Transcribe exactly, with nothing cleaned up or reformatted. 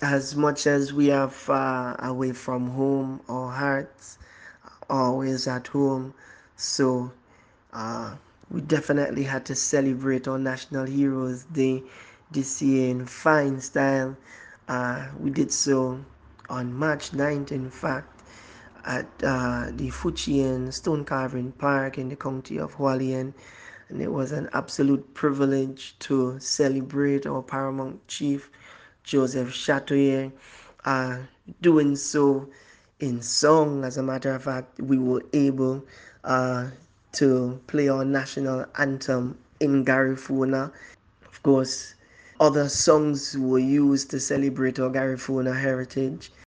As much as we are far away from home, our hearts are always at home. So uh, we definitely had to celebrate our National Heroes Day this year in fine style. Uh, we did so on March ninth, in fact, at uh, the Fujian Stone Carving Park in the county of Hualien. And it was an absolute privilege to celebrate our paramount chief, Joseph Chatoyer, uh, doing so in song. As a matter of fact, we were able uh, to play our national anthem in Garifuna. Of course, other songs were used to celebrate our Garifuna heritage.